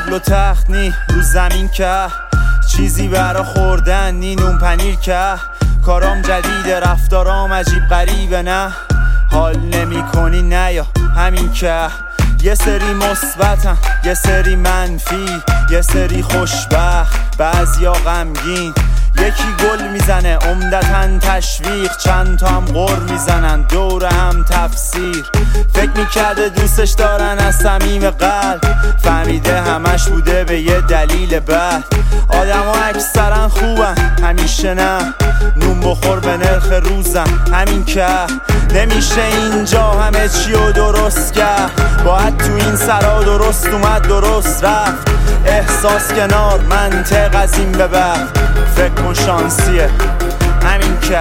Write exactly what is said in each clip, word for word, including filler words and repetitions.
تبل و تخت نی رو زمین که چیزی برا خوردن نی نون پنیر که کارام جدیده رفتارام عجیب غریبه نه حال نمی کنی نه یا همین که یه سری مثبتن یه سری منفی یه سری خوشبخت بعضیا غمگین یکی گل میزنه عمدتاً تشویق چند تا هم غر میزنن دور هم تفسیر فکر میکرده دوستش دارن از صمیم قلب فهمیده همش بوده به یه دلیل بد آدم ها اکثرا خوبن همیشه نه نون بخور به نرخ روزن همین که نمیشه اینجا همه چی رو درست کرد باید تو این سرا درست اومد درست رفت احساس کنار منطق از این به بعد فکر کن شانسیه همین که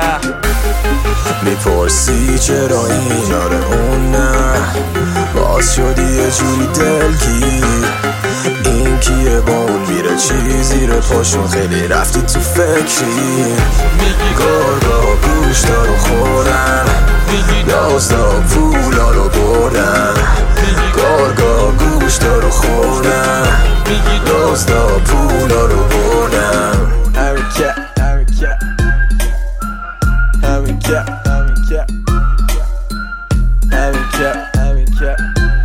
میپرسی چرا این آره اون نه باز شدی یه جوری دلگیر این کیه با اون میره چیزی رو پاشون خیلی رفتی تو فکری گرگا گوشتا رو خورن یازدا پولا رو بردن گرگا گوشتا رو خورن یازدا پولا رو بردن همین که همین که همین که همین که همین که همین که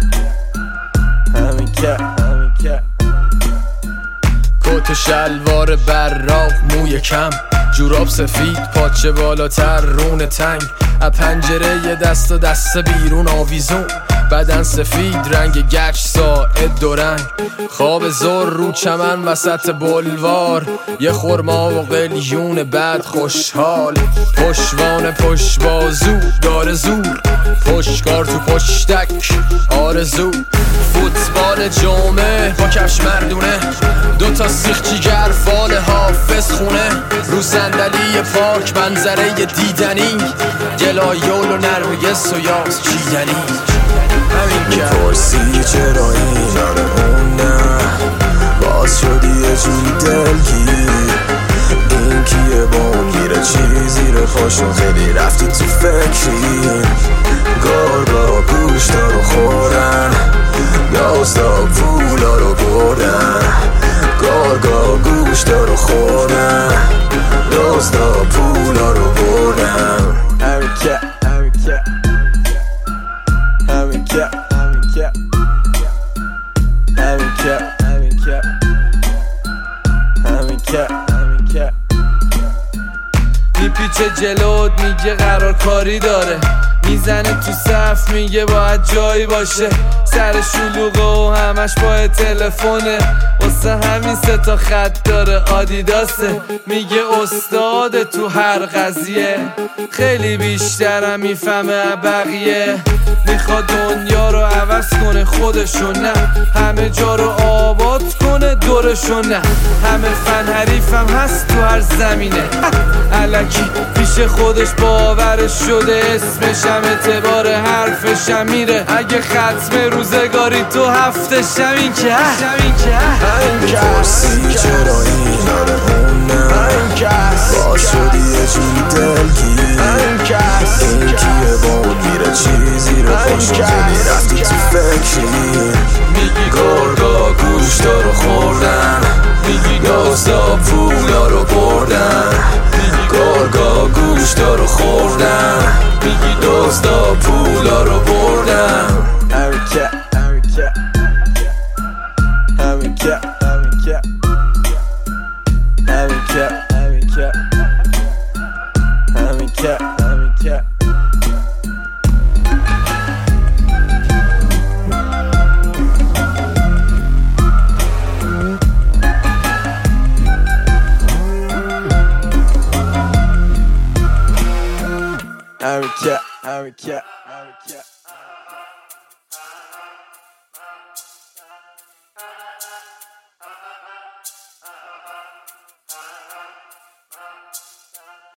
همین که همین که کت و شلوار براق موی کم جوراب سفید پاچه بالاتر رون تنگ از پنجره یه دست و دست بیرون آویزون بدن سفید رنگ گچ ساعد دو رنگ خواب زور رو چمن وسط بلوار یه خرما و قلیون بد خوشحال پشوان پشت بازو داره زور پشتکار تو پشتک آرزو فوتبال جمعه با کفش مردونه دوتا سیخ جیگر فال حافظ خونه رو صندلی پارک منظره دیدنی گلایول و نرگس و یاس چیدنی میپرسی چرا این آره اون نه باز شدی یه جوری دلگیر این کیه با اون میره چیزی رو پاشون خیلی رفتی تو فکری گرگا گوشتا رو خورن یازدا پولا رو بردن گرگا گوشتا رو خورن یازدا پولا رو بردن همین که همین که همین که همین که همین که همین که همین که همین که میپیچه جلوت میگه قرار کاری داره میزنه تو صف میگه باید جایی باشه سر شلوغه و همش با تلفونه واسه همین سه تا خط داره آدیداسه میگه استاد تو هر قضیه خیلی بیشترم میفهمه بقیه میخواد دنیا رو عوض کنه خودشون نه همه جا رو آباد کنه دورشون نه همه فن حریفم هست تو هر زمینه الکی پیش خودش باورش شده اسمشم اعتبار حرفشم میره اگه ختم روزگاری تو هفتش همین که همین که میپرسی چرا این آره اون نه باز شدی یه جوری دلگیر این کیه با اون میره چیزی رو پاشون خیلی رفتی تو فکری گرگا گوشتا رو خوردن یازدا پولا رو بردن گرگا گوشتا رو خوردن یازدا پولا رو بردن همین که همین که همین که همین که همین که همین که همین که همین که همین که همین که همین که